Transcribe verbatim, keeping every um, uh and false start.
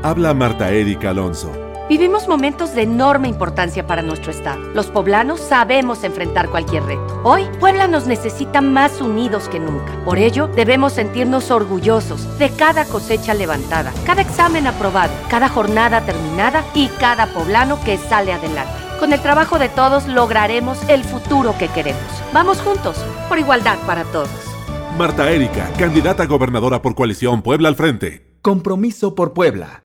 Habla Marta Erika Alonso. Vivimos momentos de enorme importancia para nuestro estado. Los poblanos sabemos enfrentar cualquier reto. Hoy, Puebla nos necesita más unidos que nunca. Por ello, debemos sentirnos orgullosos de cada cosecha levantada, cada examen aprobado, cada jornada terminada y cada poblano que sale adelante. Con el trabajo de todos lograremos el futuro que queremos. Vamos juntos, por igualdad para todos. Marta Erika, candidata a gobernadora por Coalición Puebla al Frente. Compromiso por Puebla.